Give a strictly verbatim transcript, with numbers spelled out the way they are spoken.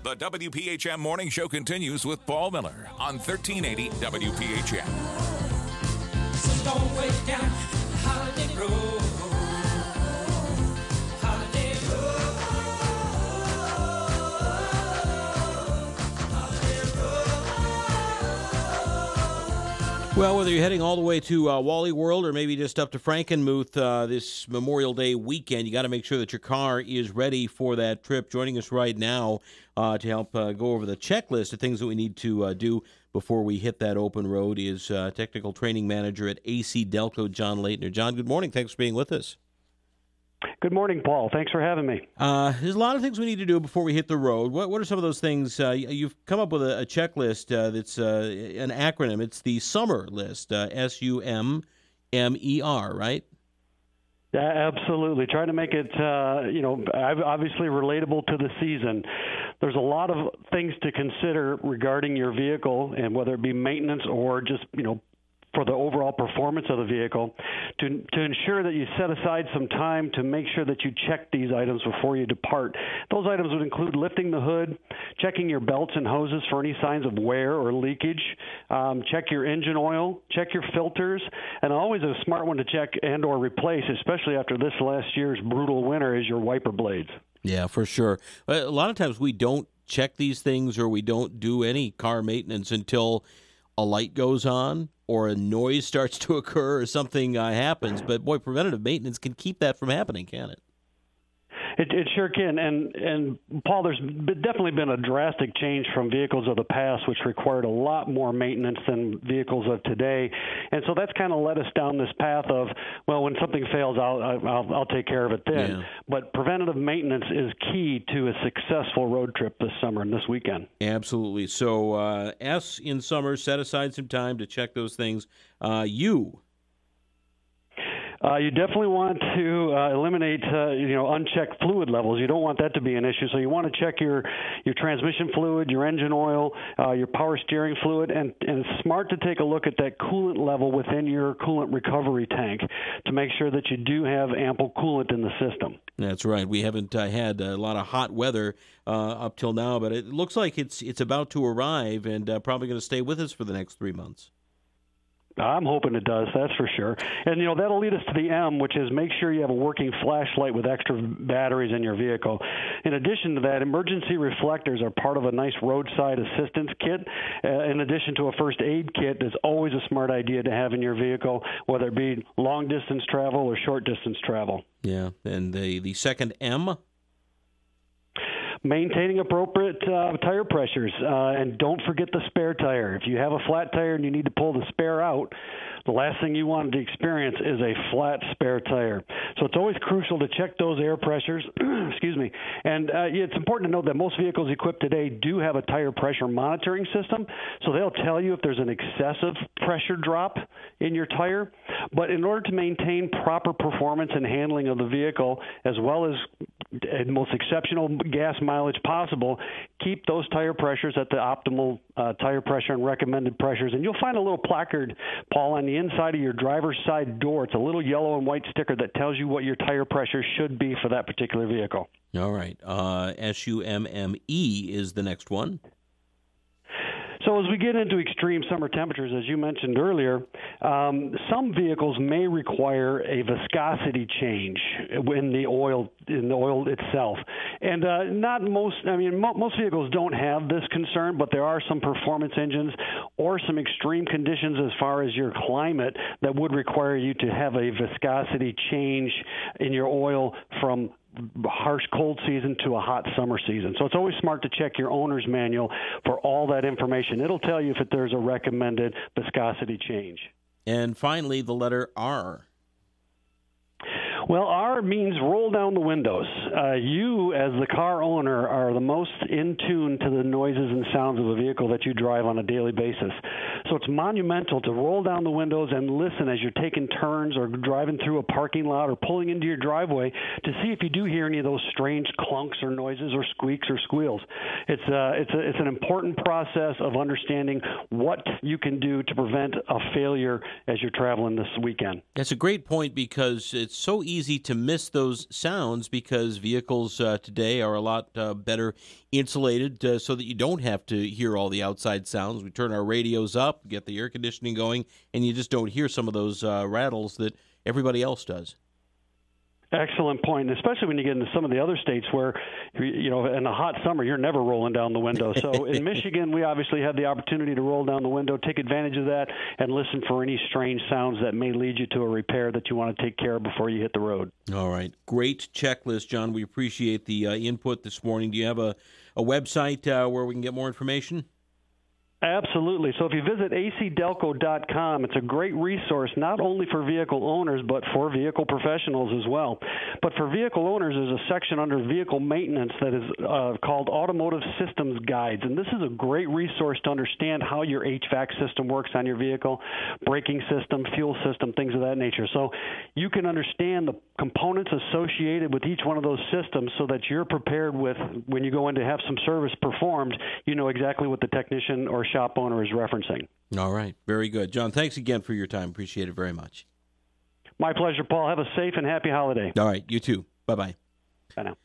The W P H M Morning Show continues with Paul Miller on thirteen eighty W P H M. So don't wait down the holiday road. Holiday road. Holiday road. Well, whether you're heading all the way to uh, Wally World or maybe just up to Frankenmuth uh, this Memorial Day weekend, you got to make sure that your car is ready for that trip. Joining us right now uh, to help uh, go over the checklist of things that we need to uh, do before we hit that open road is uh, Technical Training Manager at A C Delco, John Leitner. John, good morning. Thanks for being with us. Good morning, Paul. Thanks for having me. Uh, there's a lot of things we need to do before we hit the road. What What are some of those things? Uh, you've come up with a, a checklist uh, that's uh, an acronym. It's the SUMMER list, uh, S U M M E R, right? Yeah, absolutely. Trying to make it, uh, you know, obviously relatable to the season. There's a lot of things to consider regarding your vehicle, and whether it be maintenance or just, you know, for the overall performance of the vehicle, to to ensure that you set aside some time to make sure that you check these items before you depart. Those items would include lifting the hood, checking your belts and hoses for any signs of wear or leakage, um, check your engine oil, check your filters, and always a smart one to check and or replace, especially after this last year's brutal winter, is your wiper blades. Yeah, for sure. A lot of times we don't check these things, or we don't do any car maintenance until a light goes on or a noise starts to occur or something uh, happens. But, boy, preventative maintenance can keep that from happening, can it? It, it sure can. And, and Paul, there's definitely been a drastic change from vehicles of the past, which required a lot more maintenance than vehicles of today. And so that's kind of led us down this path of, well, when something fails, I'll, I'll, I'll take care of it then. Yeah. But preventative maintenance is key to a successful road trip this summer and this weekend. Absolutely. So uh, S in summer, set aside some time to check those things. Uh, U. Uh, you definitely want to uh, eliminate, uh, you know, unchecked fluid levels. You don't want that to be an issue. So you want to check your, your transmission fluid, your engine oil, uh, your power steering fluid, and, and it's smart to take a look at that coolant level within your coolant recovery tank to make sure that you do have ample coolant in the system. That's right. We haven't uh, had a lot of hot weather uh, up till now, but it looks like it's it's about to arrive and uh, probably going to stay with us for the next three months. I'm hoping it does, that's for sure. And, you know, that'll lead us to the M, which is make sure you have a working flashlight with extra batteries in your vehicle. In addition to that, emergency reflectors are part of a nice roadside assistance kit. Uh, in addition to a first aid kit, it's always a smart idea to have in your vehicle, whether it be long-distance travel or short-distance travel. Yeah, and the, the second M? Maintaining appropriate uh, tire pressures, uh, and don't forget the spare tire. If you have a flat tire and you need to pull the spare out, the last thing you want to experience is a flat spare tire. So it's always crucial to check those air pressures. Excuse me. And uh, it's important to note that most vehicles equipped today do have a tire pressure monitoring system, so they'll tell you if there's an excessive pressure drop in your tire. But in order to maintain proper performance and handling of the vehicle, as well as the most exceptional gas mileage possible, keep those tire pressures at the optimal uh, tire pressure and recommended pressures. And you'll find a little placard, Paul, on the inside of your driver's side door. It's a little yellow and white sticker that tells you what your tire pressure should be for that particular vehicle. All right. Uh, S U M M E is the next one. So as we get into extreme summer temperatures, as you mentioned earlier, um, some vehicles may require a viscosity change in the oil in the oil itself, and uh, not most. I mean, mo- most vehicles don't have this concern, but there are some performance engines or some extreme conditions as far as your climate that would require you to have a viscosity change in your oil from harsh cold season to a hot summer season. So it's always smart to check your owner's manual for all that information. It'll tell you if there's a recommended viscosity change. And finally, the letter R. Well, R means roll down the windows. Uh, you, as the car owner, are the most in tune to the noises and sounds of the vehicle that you drive on a daily basis. So it's monumental to roll down the windows and listen as you're taking turns or driving through a parking lot or pulling into your driveway to see if you do hear any of those strange clunks or noises or squeaks or squeals. It's, uh, it's, a, it's an important process of understanding what you can do to prevent a failure as you're traveling this weekend. That's a great point because it's so easy to miss those sounds because vehicles uh, today are a lot uh, better insulated uh, so that you don't have to hear all the outside sounds. We turn our radios up, get the air conditioning going, and you just don't hear some of those uh, rattles that everybody else does. Excellent point, especially when you get into some of the other states where, you know, in a hot summer, you're never rolling down the window. So in Michigan, we obviously have the opportunity to roll down the window, take advantage of that, and listen for any strange sounds that may lead you to a repair that you want to take care of before you hit the road. All right. Great checklist, John. We appreciate the uh, input this morning. Do you have a, a website uh, where we can get more information? Absolutely. So if you visit A C Delco dot com, it's a great resource not only for vehicle owners but for vehicle professionals as well. But for vehicle owners, there's a section under vehicle maintenance that is uh, called Automotive Systems Guides. And this is a great resource to understand how your H V A C system works on your vehicle, braking system, fuel system, things of that nature. So you can understand the components associated with each one of those systems so that you're prepared with, when you go in to have some service performed, you know exactly what the technician or shop owner is referencing. All right. Very good. John, thanks again for your time. Appreciate it very much. My pleasure, Paul. Have a safe and happy holiday. All right. You too. Bye-bye. Bye now.